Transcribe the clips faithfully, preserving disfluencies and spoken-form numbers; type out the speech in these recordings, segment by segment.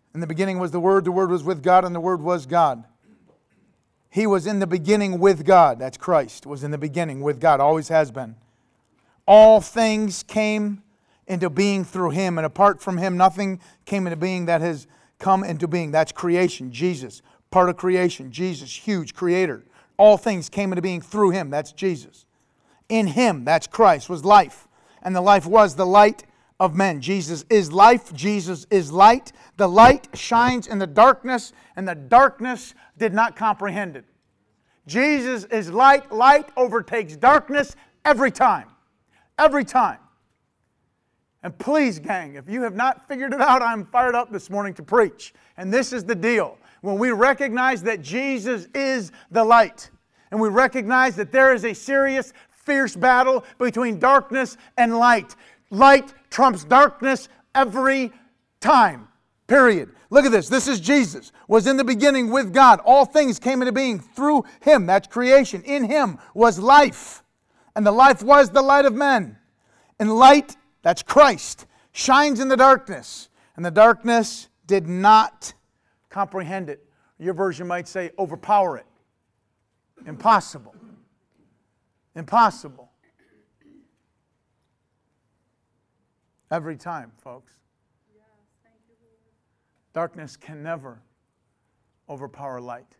In the beginning was the Word, the Word was with God, and the Word was God. He was in the beginning with God. That's Christ, was in the beginning with God, always has been. All things came into being through Him, and apart from Him, nothing came into being that has come into being. That's creation, Jesus. Part of creation, Jesus, huge creator. All things came into being through Him, that's Jesus. In Him, that's Christ, was life. And the life was the light of men. Jesus is life. Jesus is light. The light shines in the darkness, and the darkness did not comprehend it. Jesus is light. Light overtakes darkness every time. Every time. And please, gang, if you have not figured it out, I'm fired up this morning to preach. And this is the deal. When we recognize that Jesus is the light, and we recognize that there is a serious, fierce battle between darkness and light. Light trumps darkness every time. Period. Look at this. This is Jesus. Was in the beginning with God. All things came into being through Him. That's creation. In Him was life. And the life was the light of men. And light, that's Christ, shines in the darkness. And the darkness did not comprehend it. Your version might say overpower it. Impossible. Impossible. Every time, folks. Yes, thank you, Lord. Darkness can never overpower light.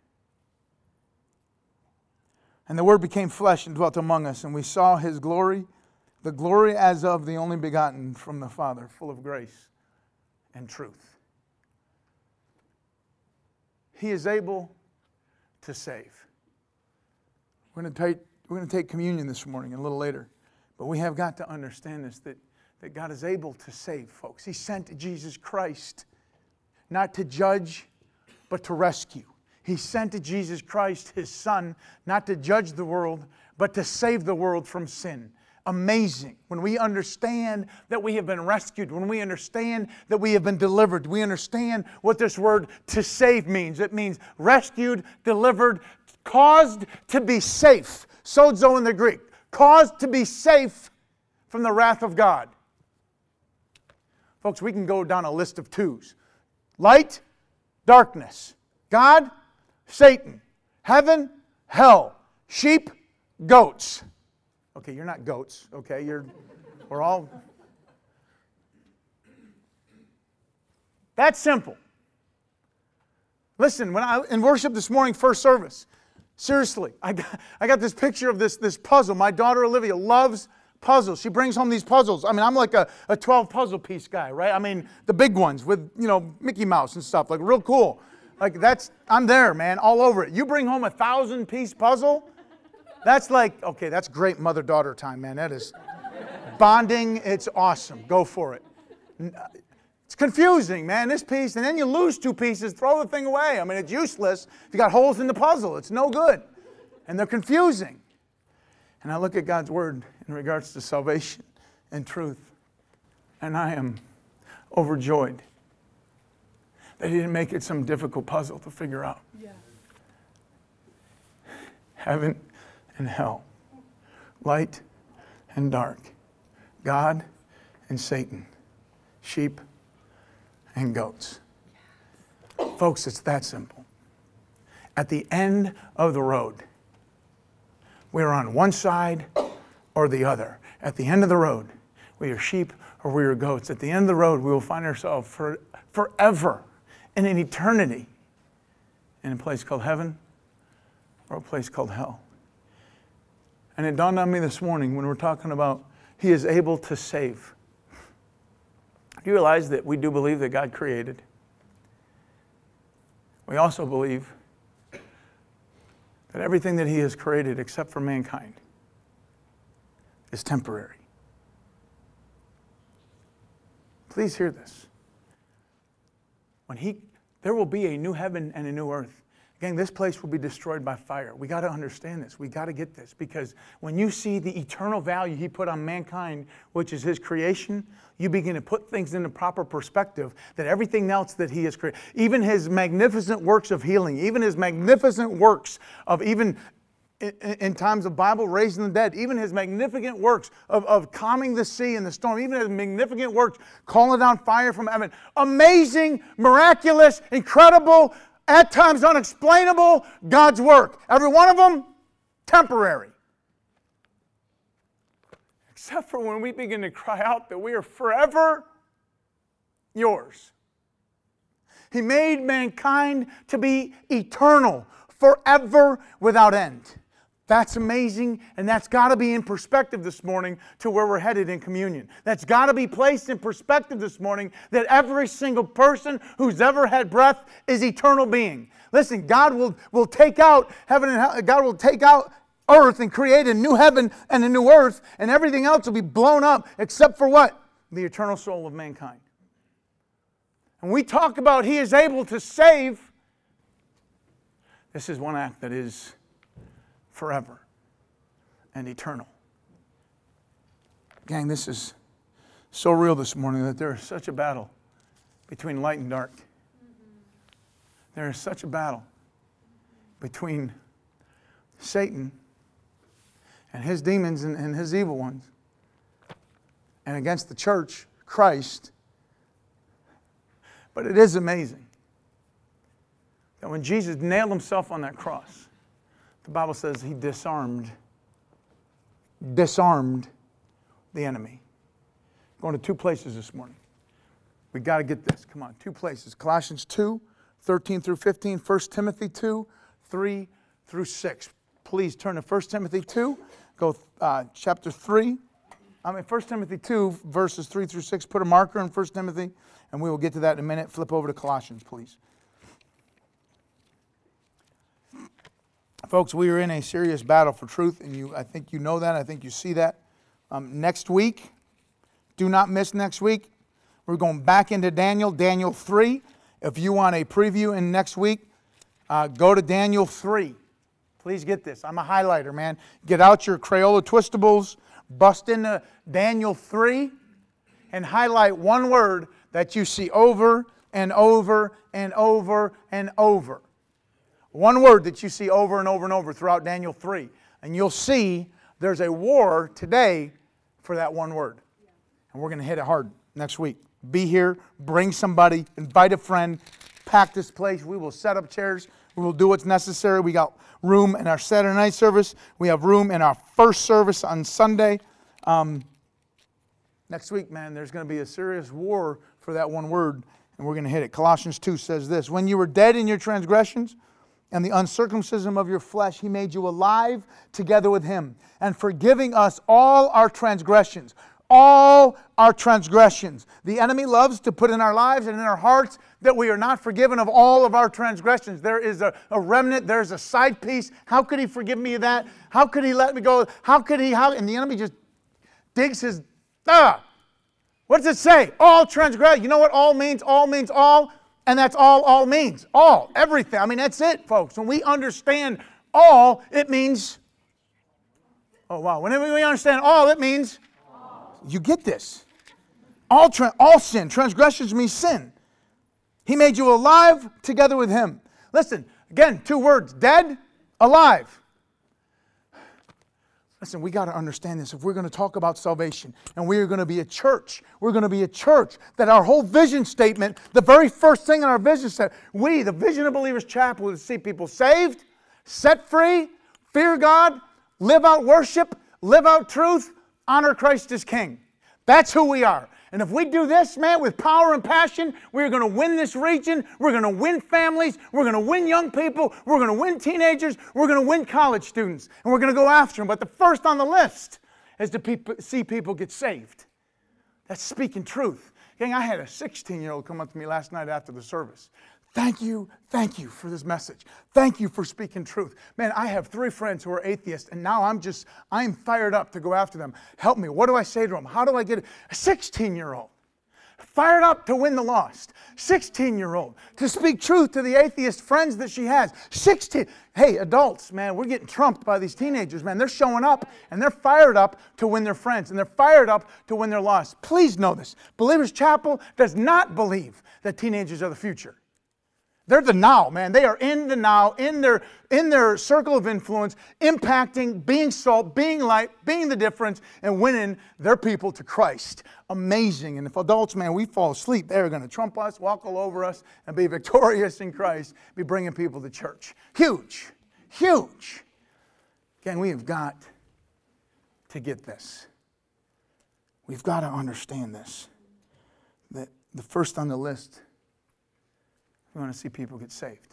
And the Word became flesh and dwelt among us, and we saw His glory, the glory as of the only begotten from the Father, full of grace and truth. He is able to save. We're going to take, we're going to take communion this morning a little later, but we have got to understand this, that that God is able to save, folks. He sent Jesus Christ not to judge, but to rescue. He sent to Jesus Christ, His Son, not to judge the world, but to save the world from sin. Amazing. When we understand that we have been rescued, when we understand that we have been delivered, we understand what this word to save means. It means rescued, delivered, caused to be safe. Sozo in the Greek. Caused to be safe from the wrath of God. Folks, we can go down a list of twos. Light, darkness. God, Satan. Heaven, hell. Sheep, goats. Okay, you're not goats, okay? You're, we're all... That's simple. Listen, when I in worship this morning, first service, seriously, I got, I got this picture of this, this puzzle. My daughter Olivia loves puzzles. She brings home these puzzles. I mean, I'm like a, a twelve puzzle piece guy, right? I mean, the big ones with, you know, Mickey Mouse and stuff, like real cool. Like that's, I'm there, man, all over it. You bring home a thousand piece puzzle, that's like, okay, that's great mother-daughter time, man. That is bonding. It's awesome. Go for it. It's confusing, man, this piece, and then you lose two pieces, throw the thing away. I mean, it's useless. If you got holes in the puzzle, it's no good. And they're confusing. And I look at God's Word in regards to salvation and truth, and I am overjoyed that He didn't make it some difficult puzzle to figure out. Yes. Heaven and hell, light and dark, God and Satan, sheep and goats. Folks, it's that simple. At the end of the road, we're on one side or the other. At the end of the road, we are sheep or we are goats. At the end of the road, we will find ourselves for, forever in an eternity in a place called heaven or a place called hell. And it dawned on me this morning when we're talking about He is able to save. Do you realize that we do believe that God created? We also believe that everything that He has created except for mankind is temporary. Please hear this. When He, there will be a new heaven and a new earth. Again, this place will be destroyed by fire. We got to understand this. We got to get this, because when you see the eternal value He put on mankind, which is His creation, you begin to put things into proper perspective, that everything else that He has created, even His magnificent works of healing, even His magnificent works of even in, in times of Bible, raising the dead, even his magnificent works of, of calming the sea and the storm, even his magnificent works, calling down fire from heaven. Amazing, miraculous, incredible, at times unexplainable God's work. Every one of them, temporary. Except for when we begin to cry out that we are forever yours. He made mankind to be eternal, forever without end. That's amazing, and that's got to be in perspective this morning to where we're headed in communion. That's got to be placed in perspective this morning that every single person who's ever had breath is eternal being. Listen, God will, will take out heaven and hell, God will take out earth and create a new heaven and a new earth, and everything else will be blown up except for what? The eternal soul of mankind. And we talk about He is able to save. This is one act that is forever and eternal. Gang, this is so real this morning that there is such a battle between light and dark. There is such a battle between Satan and his demons and, and his evil ones and against the church, Christ. But it is amazing that when Jesus nailed Himself on that cross, the Bible says He disarmed, disarmed the enemy. Going to two places this morning. We've got to get this. Come on, two places. Colossians two, thirteen through fifteen. First Timothy two, three through six. Please turn to First Timothy two. Go uh, chapter three. I mean, First Timothy two, verses three through six. Put a marker in First Timothy, and we will get to that in a minute. Flip over to Colossians, please. Folks, we are in a serious battle for truth, and you, I think you know that. I think you see that. Um, next week, do not miss next week. We're going back into Daniel, Daniel three. If you want a preview in next week, uh, go to Daniel three. Please get this. I'm a highlighter, man. Get out your Crayola Twistables, bust into Daniel three, and highlight one word that you see over and over and over and over. One word that you see over and over and over throughout Daniel three. And you'll see there's a war today for that one word. And we're going to hit it hard next week. Be here, bring somebody, invite a friend, pack this place. We will set up chairs. We will do what's necessary. We got room in our Saturday night service. We have room in our first service on Sunday. Um, next week, man, there's going to be a serious war for that one word, and we're going to hit it. Colossians two says this: when you were dead in your transgressions and the uncircumcision of your flesh, He made you alive together with Him, and forgiving us all our transgressions. All our transgressions. The enemy loves to put in our lives and in our hearts that we are not forgiven of all of our transgressions. There is a, a remnant. There's a side piece. How could He forgive me of that? How could He let me go? How could He? How? And the enemy just digs his, ah! What does it say? All transgression. You know what all means? All means all. And that's all all means. All. Everything. I mean, that's it, folks. When we understand all, it means, oh, wow. Whenever we understand all, it means, you get this. All, tra- all sin. Transgressions means sin. He made you alive together with Him. Listen, again, two words. Dead, alive. Listen, we got to understand this. If we're going to talk about salvation, and we are going to be a church, we're going to be a church that our whole vision statement, the very first thing in our vision statement, we, the Vision of Believers Chapel, is to see people saved, set free, fear God, live out worship, live out truth, honor Christ as King. That's who we are. And if we do this, man, with power and passion, we're going to win this region. We're going to win families. We're going to win young people. We're going to win teenagers. We're going to win college students. And we're going to go after them. But the first on the list is to people, see people get saved. That's speaking truth. Gang, I had a sixteen-year-old come up to me last night after the service. Thank you, thank you for this message. Thank you for speaking truth. Man, I have three friends who are atheists, and now I'm just, I'm fired up to go after them. Help me. What do I say to them? How do I get it? A sixteen-year-old, fired up to win the lost. sixteen-year-old, to speak truth to the atheist friends that she has. sixteen. Hey, adults, man, we're getting trumped by these teenagers, man. They're showing up, and they're fired up to win their friends, and they're fired up to win their lost. Please know this. Believers Chapel does not believe that teenagers are the future. They're the now, man. They are in the now, in their, in their circle of influence, impacting, being salt, being light, being the difference, and winning their people to Christ. Amazing. And if adults, man, we fall asleep, they're going to trump us, walk all over us, and be victorious in Christ, be bringing people to church. Huge. Huge. Again, we have got to get this. We've got to understand this. That the first on the list, we want to see people get saved.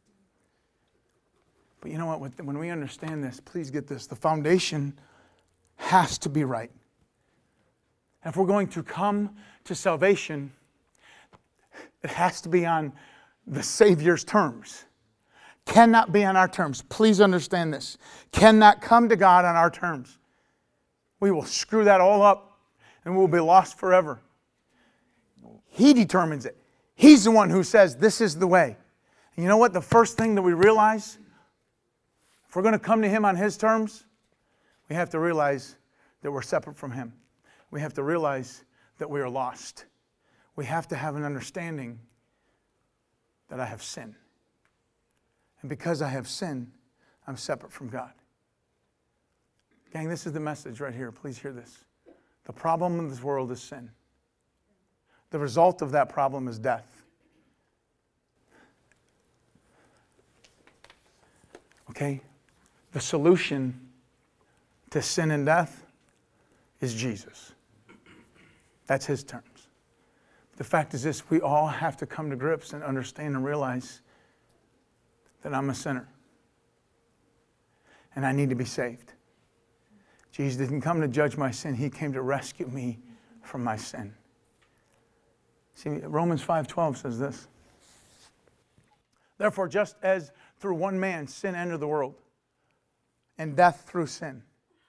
But you know what? When we understand this, please get this. The foundation has to be right. If we're going to come to salvation, it has to be on the Savior's terms. Cannot be on our terms. Please understand this. Cannot come to God on our terms. We will screw that all up and we'll be lost forever. He determines it. He's the one who says this is the way. And you know what? The first thing that we realize, if we're going to come to Him on His terms, we have to realize that we're separate from Him. We have to realize that we are lost. We have to have an understanding that I have sinned. And because I have sinned, I'm separate from God. Gang, this is the message right here. Please hear this. The problem in this world is sin. The result of that problem is death. Okay? The solution to sin and death is Jesus. That's His terms. The fact is this, we all have to come to grips and understand and realize that I'm a sinner. And I need to be saved. Jesus didn't come to judge my sin. He came to rescue me from my sin. See, Romans five twelve says this. Therefore, just as through one man sin entered the world, and death through sin.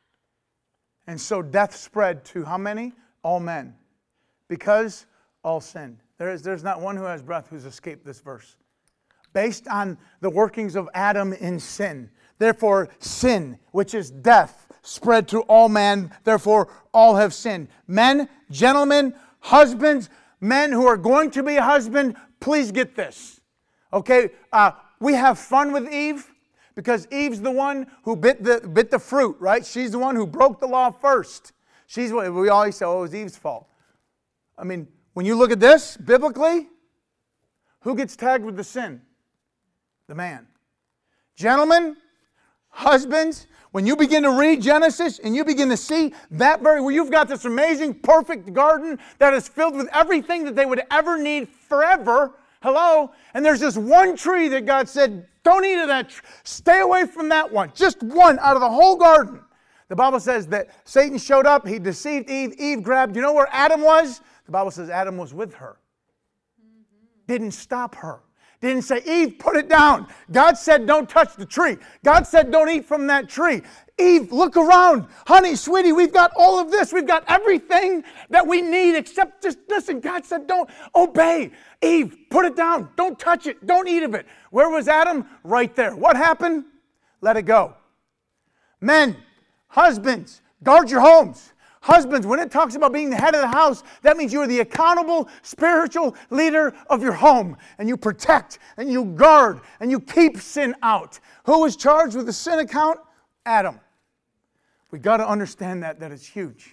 And so death spread to how many? All men. Because all sinned. There is, there's not one who has breath who's escaped this verse. Based on the workings of Adam in sin. Therefore, sin, which is death, spread to all men. Therefore, all have sinned. Men, gentlemen, husbands, men who are going to be a husband, please get this. Okay, uh, we have fun with Eve because Eve's the one who bit the bit the fruit, right? She's the one who broke the law first. She's what we always say, oh, it was Eve's fault. I mean, when you look at this biblically, who gets tagged with the sin? The man. Gentlemen, husbands, when you begin to read Genesis and you begin to see that very, where you've got this amazing, perfect garden that is filled with everything that they would ever need forever. Hello? And there's just one tree that God said, don't eat of that tree. Stay away from that one. Just one out of the whole garden. The Bible says that Satan showed up. He deceived Eve. Eve grabbed, you know where Adam was? The Bible says Adam was with her. Didn't stop her. Didn't say, Eve, put it down. God said, don't touch the tree. God said, don't eat from that tree. Eve, look around. Honey, sweetie, we've got all of this. We've got everything that we need except just listen. God said, don't obey. Eve, put it down. Don't touch it. Don't eat of it. Where was Adam? Right there. What happened? Let it go. Men, husbands, guard your homes. Husbands, when it talks about being the head of the house, that means you are the accountable spiritual leader of your home. And you protect, and you guard, and you keep sin out. Who was charged with the sin account? Adam. We've got to understand that, that it's huge.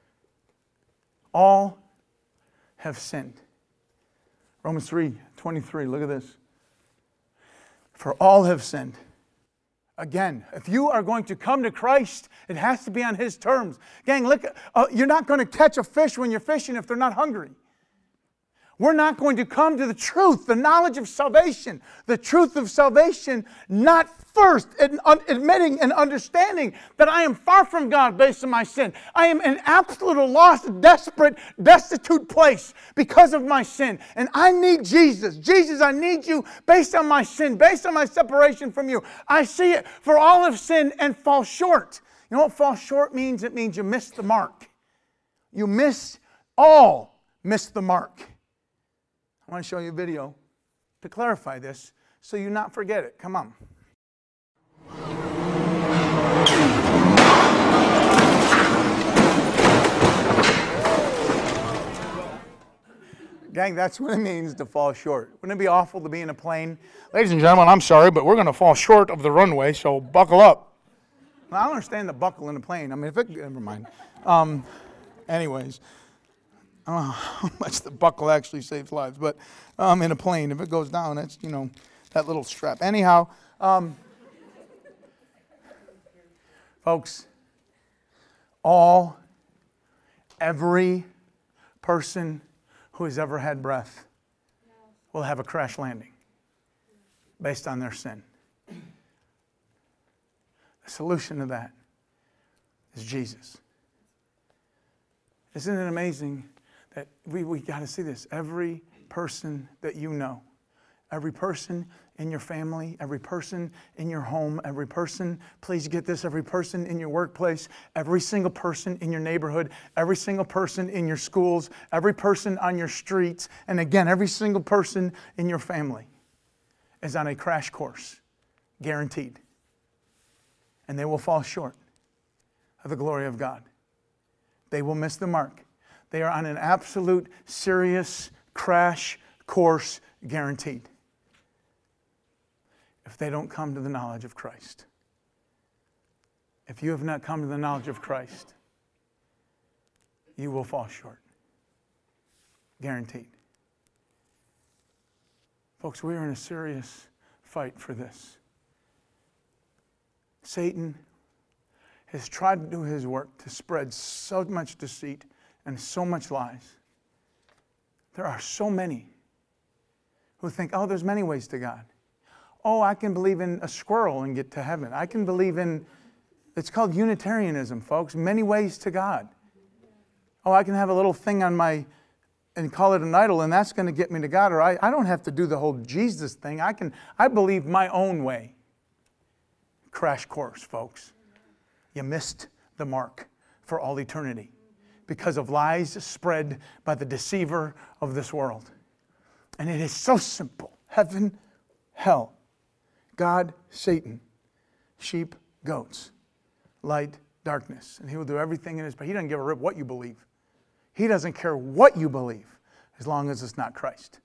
All have sinned. Romans three twenty-three, look at this. For all have sinned. Again, if you are going to come to Christ, it has to be on His terms. Gang, look, uh, you're not going to catch a fish when you're fishing if they're not hungry. We're not going to come to the truth, the knowledge of salvation, the truth of salvation, not first admitting and understanding that I am far from God based on my sin. I am in absolute lost, desperate, destitute place because of my sin. And I need Jesus. Jesus, I need you based on my sin, based on my separation from you. I see it. For all have sinned and fall short. You know what fall short means? It means you missed the mark. You miss, all miss the mark. I want to show you a video to clarify this so you not forget it. Come on. Gang, that's what it means to fall short. Wouldn't it be awful to be in a plane? Ladies and gentlemen, I'm sorry, but we're going to fall short of the runway, so buckle up. Well, I don't understand the buckle in a plane. I mean, if it, never mind. Um, anyways, I don't know how much the buckle actually saves lives, but um, in a plane, if it goes down, that's, you know, that little strap. Anyhow, um, folks, all, every person who has ever had breath will have a crash landing based on their sin. The solution to that is Jesus. Isn't it amazing that we, we got to see this? Every person that you know, every person in your family, every person in your home, every person, please get this, every person in your workplace, every single person in your neighborhood, every single person in your schools, every person on your streets, and again, every single person in your family is on a crash course, guaranteed. And they will fall short of the glory of God. They will miss the mark. They are on an absolute, serious crash course, guaranteed, if they don't come to the knowledge of Christ. If you have not come to the knowledge of Christ, you will fall short. Guaranteed. Folks, we are in a serious fight for this. Satan has tried to do his work to spread so much deceit and so much lies. There are so many who think, oh, there's many ways to God. Oh, I can believe in a squirrel and get to heaven. I can believe in, it's called Unitarianism, folks, many ways to God. Oh, I can have a little thing on my, and call it an idol, and that's going to get me to God. Or I, I don't have to do the whole Jesus thing. I can, I believe my own way. Crash course, folks. You missed the mark for all eternity because of lies spread by the deceiver of this world. And it is so simple. Heaven, hell. God, Satan. Sheep, goats. Light, darkness. And he will do everything in his power. He doesn't give a rip what you believe. He doesn't care what you believe as long as it's not Christ.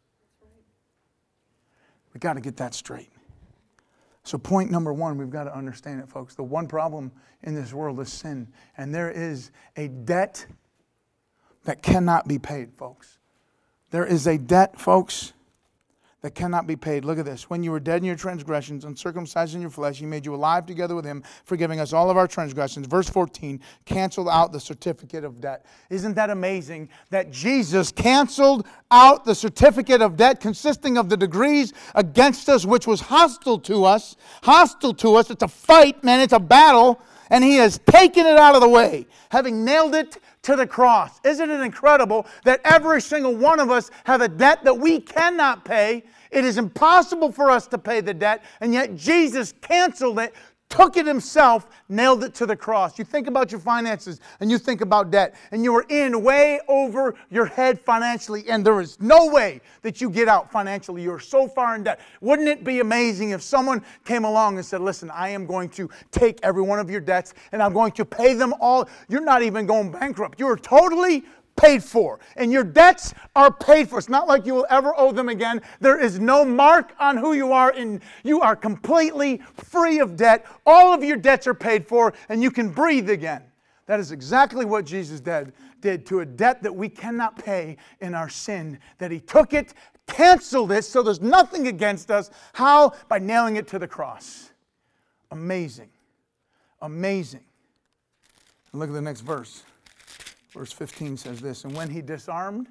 We've got to get that straight. So point number one, we've got to understand it, folks. The one problem in this world is sin. And there is a debt that cannot be paid, folks. There is a debt, folks, that cannot be paid. Look at this. When you were dead in your transgressions, uncircumcised in your flesh, he made you alive together with him, forgiving us all of our transgressions. Verse fourteen, canceled out the certificate of debt. Isn't that amazing that Jesus canceled out the certificate of debt consisting of the degrees against us, which was hostile to us, hostile to us. It's a fight, man. It's a battle. And he has taken it out of the way, having nailed it to the cross. Isn't it incredible that every single one of us have a debt that we cannot pay? It is impossible for us to pay the debt, and yet Jesus canceled it, took it himself, nailed it to the cross. You think about your finances and you think about debt, and you are in way over your head financially, and there is no way that you get out financially. You're so far in debt. Wouldn't it be amazing if someone came along and said, listen, I am going to take every one of your debts and I'm going to pay them all. You're not even going bankrupt. You are totally paid for. And your debts are paid for. It's not like you will ever owe them again. There is no mark on who you are, and you are completely free of debt. All of your debts are paid for, and you can breathe again. That is exactly what Jesus did, did to a debt that we cannot pay in our sin, that he took it, canceled it, so there's nothing against us. How? By nailing it to the cross. Amazing. Amazing. And look at the next verse. Verse fifteen says this, and when he disarmed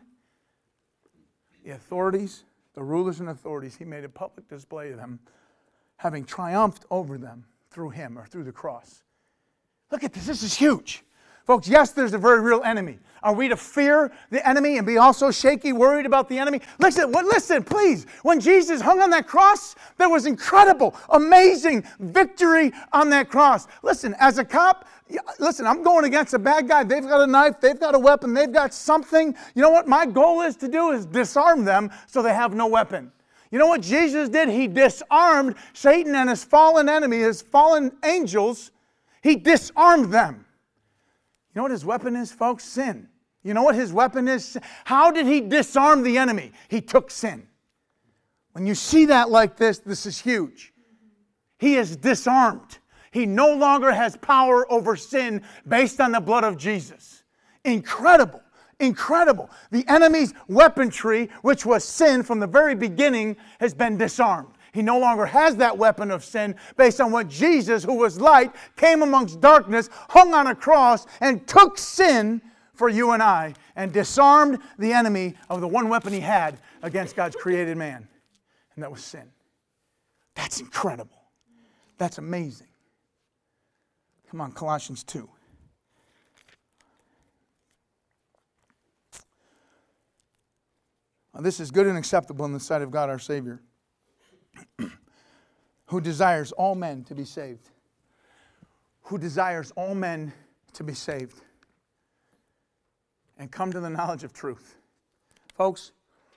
the authorities, the rulers and authorities, he made a public display of them, having triumphed over them through him or through the cross. Look at this. This is huge. Folks, yes, there's a very real enemy. Are we to fear the enemy and be also shaky, worried about the enemy? Listen, listen, please. When Jesus hung on that cross, there was incredible, amazing victory on that cross. Listen, as a cop, listen, I'm going against a bad guy. They've got a knife. They've got a weapon. They've got something. You know what my goal is to do is disarm them so they have no weapon. You know what Jesus did? He disarmed Satan and his fallen enemy, his fallen angels. He disarmed them. You know what his weapon is, folks? Sin. You know what his weapon is? How did he disarm the enemy? He took sin. When you see that like this, this is huge. He is disarmed. He no longer has power over sin based on the blood of Jesus. Incredible. Incredible. The enemy's weaponry, which was sin from the very beginning, has been disarmed. He no longer has that weapon of sin based on what Jesus, who was light, came amongst darkness, hung on a cross, and took sin for you and I, and disarmed the enemy of the one weapon he had against God's created man, and that was sin. That's incredible. That's amazing. Come on, Colossians two. Now, this is good and acceptable in the sight of God our Savior, who desires all men to be saved. Who desires all men to be saved and come to the knowledge of truth. Folks,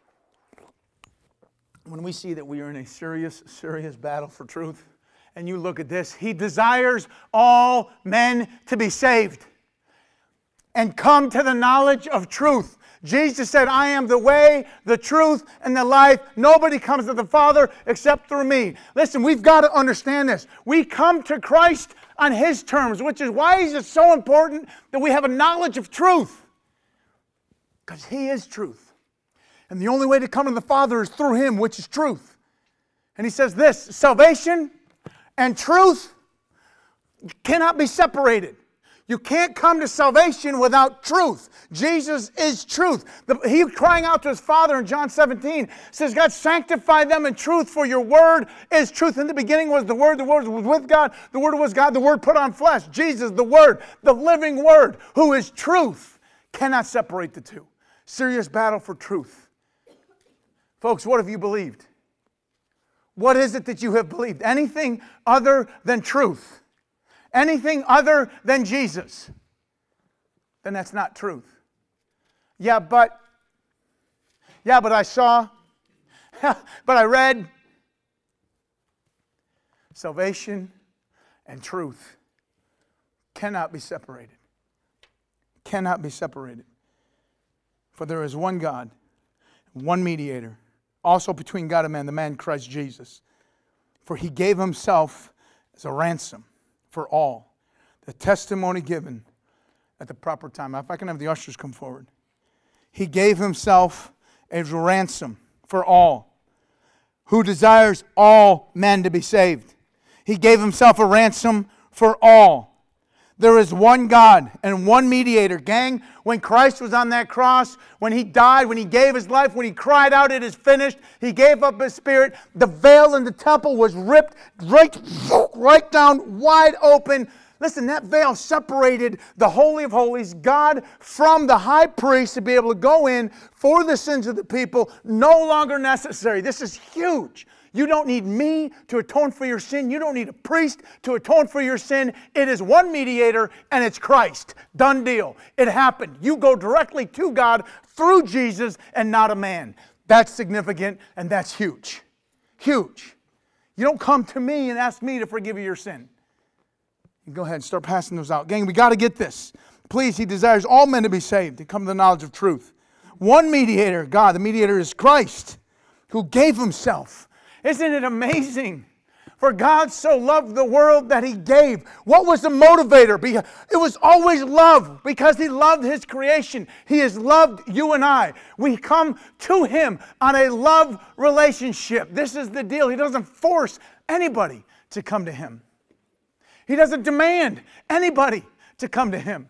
when we see that we are in a serious, serious battle for truth, and you look at this, He desires all men to be saved and come to the knowledge of truth. Jesus said, I am the way, the truth, and the life. Nobody comes to the Father except through me. Listen, we've got to understand this. We come to Christ on His terms, which is why it is so important that we have a knowledge of truth. Because He is truth. And the only way to come to the Father is through Him, which is truth. And He says this, salvation and truth cannot be separated. You can't come to salvation without truth. Jesus is truth. The, he crying out to His Father in John seventeen says, God, sanctify them in truth, for your word is truth. In the beginning was the Word, the Word was with God, the Word was God, the Word put on flesh. Jesus, the Word, the living Word, who is truth, cannot separate the two. Serious battle for truth. Folks, what have you believed? What is it that you have believed? Anything other than truth? Anything other than Jesus? Then that's not truth. Yeah, but, yeah, but I saw, but I read. Salvation and truth cannot be separated. Cannot be separated. For there is one God, one mediator, also between God and man, the man Christ Jesus. For He gave Himself as a ransom for all. The testimony given at the proper time. If I can have the ushers come forward. He gave Himself as a ransom for all, who desires all men to be saved. He gave Himself a ransom for all. There is one God and one mediator. Gang, when Christ was on that cross, when He died, when He gave His life, when He cried out, it is finished, He gave up His Spirit, the veil in the temple was ripped right, right down, wide open. Listen, that veil separated the Holy of Holies, God, from the high priest to be able to go in for the sins of the people, no longer necessary. This is huge. You don't need me to atone for your sin. You don't need a priest to atone for your sin. It is one mediator, and it's Christ. Done deal. It happened. You go directly to God through Jesus and not a man. That's significant, and that's huge. Huge. You don't come to me and ask me to forgive you your sin. You go ahead and start passing those out. Gang, we got to get this. Please, He desires all men to be saved, to come to the knowledge of truth. One mediator, God. The mediator is Christ, who gave Himself. Isn't it amazing? For God so loved the world that He gave. What was the motivator? It was always love, because He loved His creation. He has loved you and I. We come to Him on a love relationship. This is the deal. He doesn't force anybody to come to Him. He doesn't demand anybody to come to Him.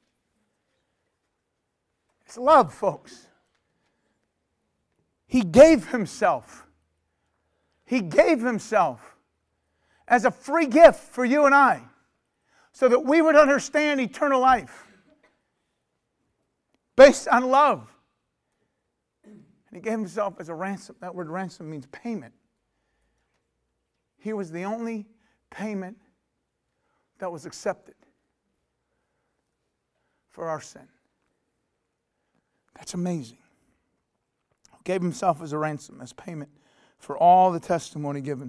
It's love, folks. He gave Himself. He gave Himself as a free gift for you and I, so that we would understand eternal life based on love. And He gave Himself as a ransom. That word ransom means payment. He was the only payment that was accepted for our sin. That's amazing. He gave Himself as a ransom, as payment for all the testimony given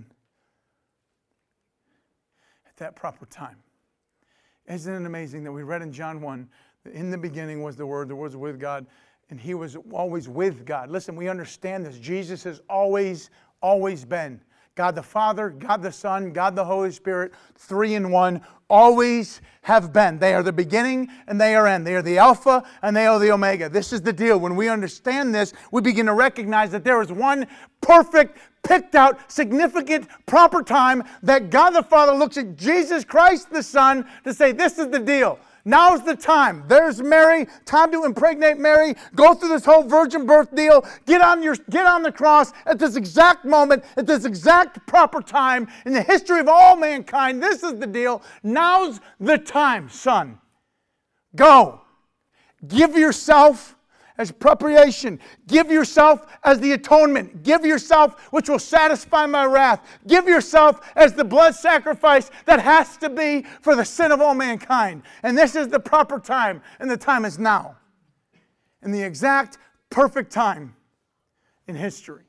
at that proper time. Isn't it amazing that we read in John one In the beginning was the Word, the Word was with God, and He was always with God. Listen, we understand this. Jesus has always, always been. God the Father, God the Son, God the Holy Spirit, three in one, always have been. They are the beginning and they are end. They are the Alpha and they are the Omega. This is the deal. When we understand this, we begin to recognize that there is one perfect, picked out, significant, proper time that God the Father looks at Jesus Christ the Son to say, this is the deal. Now's the time. There's Mary. Time to impregnate Mary. Go through this whole virgin birth deal. Get on your, get on the cross at this exact moment, at this exact proper time in the history of all mankind. This is the deal. Now's the time, son. Go. Give yourself as preparation. Give yourself as the atonement. Give yourself which will satisfy my wrath. Give yourself as the blood sacrifice that has to be for the sin of all mankind. And this is the proper time, and the time is now. And the exact perfect time in history.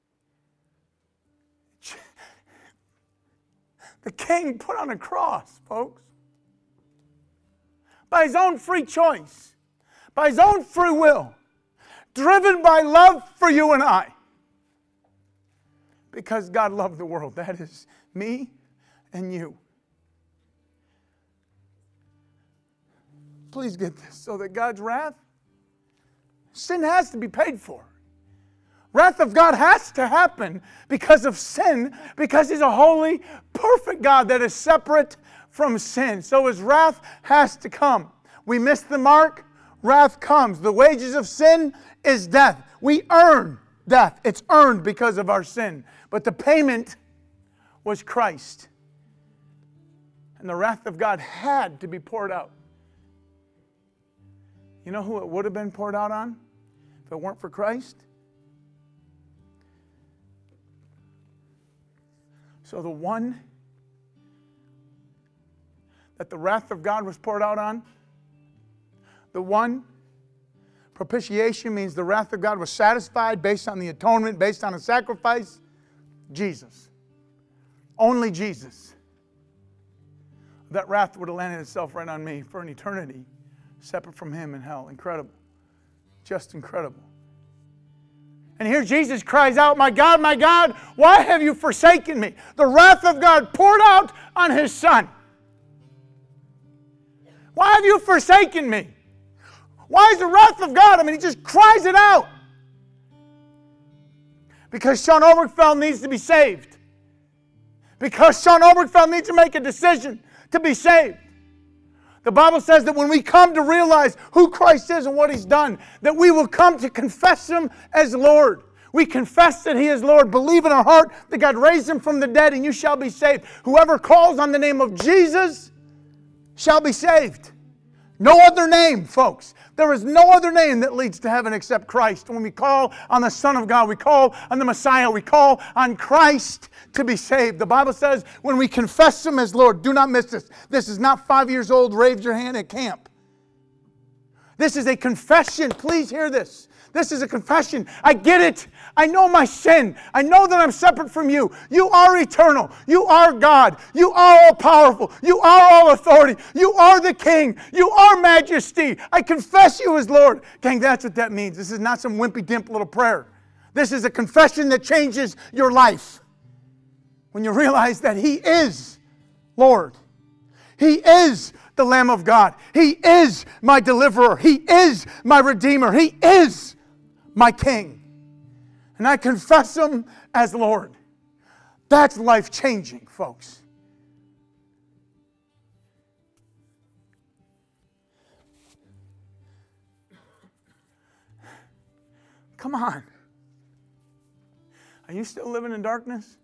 The King put on a cross, folks. By His own free choice. By His own free will. Driven by love for you and I. Because God loved the world. That is me and you. Please get this. So that God's wrath, sin has to be paid for. Wrath of God has to happen because of sin. Because He's a holy, perfect God that is separate from sin. So His wrath has to come. We miss the mark. Wrath comes. The wages of sin is death. We earn death. It's earned because of our sin. But the payment was Christ. And the wrath of God had to be poured out. You know who it would have been poured out on if it weren't for Christ? So the one that the wrath of God was poured out on, the one, propitiation means the wrath of God was satisfied based on the atonement, based on a sacrifice. Jesus. Only Jesus. That wrath would have landed itself right on me for an eternity, separate from Him in hell. Incredible. Just incredible. And here Jesus cries out, my God, my God, why have you forsaken me? The wrath of God poured out on His Son. Why have you forsaken me? Why is the wrath of God? I mean, He just cries it out. Because Sean Obergefell needs to be saved. Because Sean Obergefell needs to make a decision to be saved. The Bible says that when we come to realize who Christ is and what He's done, that we will come to confess Him as Lord. We confess that He is Lord. Believe in our heart that God raised Him from the dead and you shall be saved. Whoever calls on the name of Jesus shall be saved. No other name, folks. There is no other name that leads to heaven except Christ. When we call on the Son of God, we call on the Messiah, we call on Christ to be saved. The Bible says when we confess Him as Lord, do not miss this. This is not five years old, raise your hand at camp. This is a confession. Please hear this. This is a confession. I get it. I know my sin. I know that I'm separate from you. You are eternal. You are God. You are all powerful. You are all authority. You are the King. You are majesty. I confess you as Lord. Gang, that's what that means. This is not some wimpy dimp little prayer. This is a confession that changes your life. When you realize that He is Lord. He is the Lamb of God. He is my deliverer. He is my Redeemer. He is my King. And I confess Him as Lord. That's life-changing, folks. Come on. Are you still living in darkness?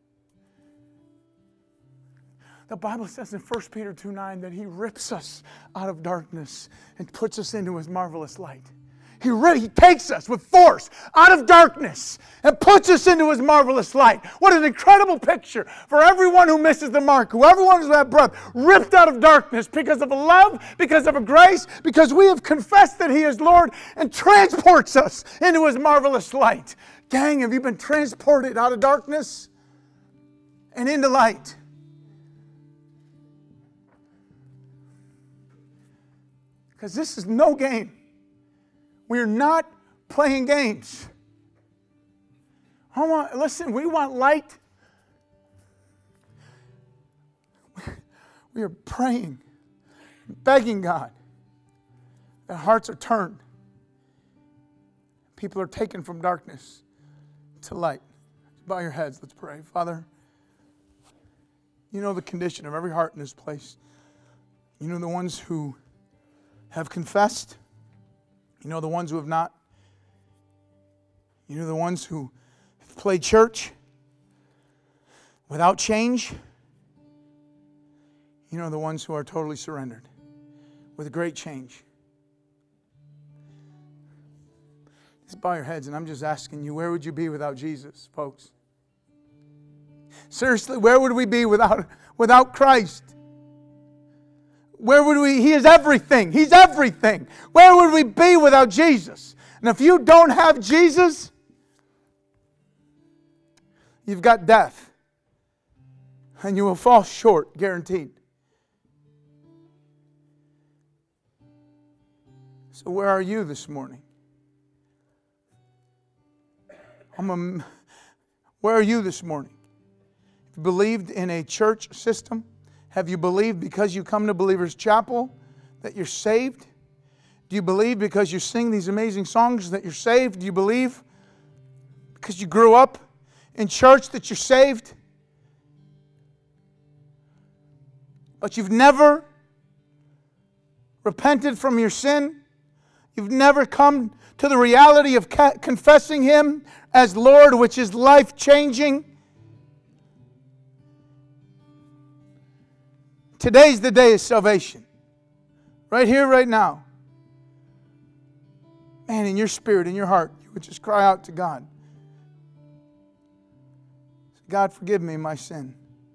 The Bible says in First Peter two nine that He rips us out of darkness and puts us into His marvelous light. He, re- he takes us with force out of darkness and puts us into His marvelous light. What an incredible picture for everyone who misses the mark, who everyone who's had breath, ripped out of darkness because of a love, because of a grace, because we have confessed that He is Lord and transports us into His marvelous light. Gang, have you been transported out of darkness and into light? Because this is no game. We're not playing games. I want, listen, we want light. We are praying, begging God that hearts are turned. People are taken from darkness to light. Bow your heads. Let's pray. Father, you know the condition of every heart in this place. You know the ones who have confessed. You know the ones who have not. You know the ones who have played church without change. You know the ones who are totally surrendered with a great change. Just bow your heads, and I'm just asking you, where would you be without Jesus, folks? Seriously, where would we be without, without Christ? Where would we? He is everything. He's everything. Where would we be without Jesus? And if you don't have Jesus, you've got death. And you will fall short, guaranteed. So where are you this morning? I'm a, where are you this morning? Have you believed in a church system? Have you believed because you come to Believers Chapel that you're saved? Do you believe because you sing these amazing songs that you're saved? Do you believe because you grew up in church that you're saved? But you've never repented from your sin? You've never come to the reality of confessing Him as Lord, which is life-changing? Today's the day of salvation. Right here, right now. Man, in your spirit, in your heart, you would just cry out to God. God, forgive me my sin.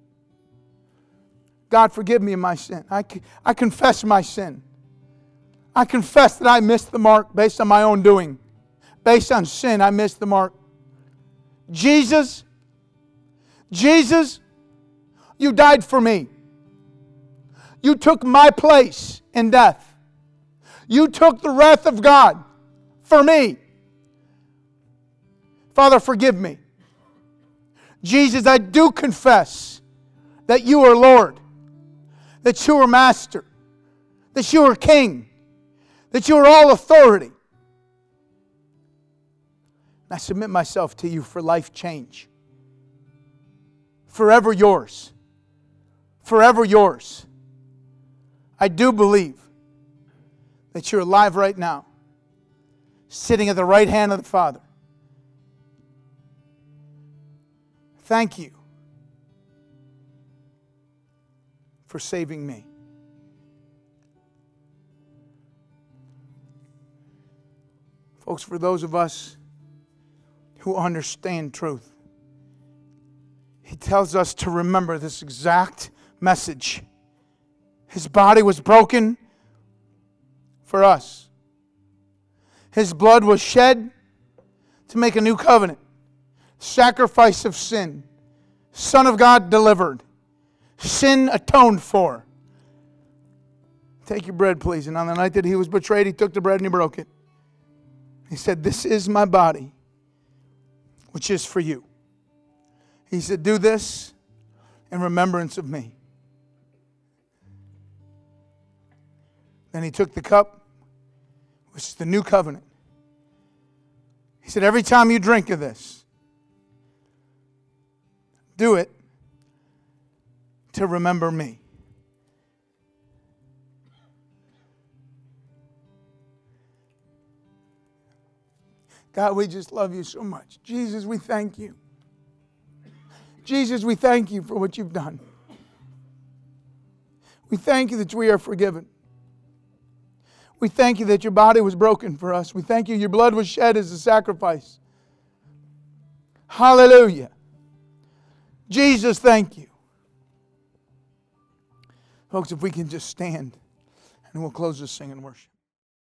God, forgive me my sin. I, I confess my sin. I confess that I missed the mark based on my own doing. Based on sin, I missed the mark. Jesus, Jesus, you died for me. You took my place in death. You took the wrath of God for me. Father, forgive me. Jesus, I do confess that you are Lord, that you are Master, that you are King, that you are all authority. I submit myself to you for life change. Forever yours. Forever yours. I do believe that you're alive right now, sitting at the right hand of the Father. Thank you for saving me. Folks, for those of us who understand truth, He tells us to remember this exact message. His body was broken for us. His blood was shed to make a new covenant. Sacrifice of sin. Son of God delivered. Sin atoned for. Take your bread, please. And on the night that He was betrayed, He took the bread and He broke it. He said, this is my body, which is for you. He said, do this in remembrance of me. Then He took the cup, which is the new covenant. He said, every time you drink of this, do it to remember me. God, we just love you so much. Jesus, we thank you. Jesus, we thank you for what you've done. We thank you that we are forgiven. We thank you that your body was broken for us. We thank you your blood was shed as a sacrifice. Hallelujah. Jesus, thank you. Folks, if we can just stand and we'll close this singing worship.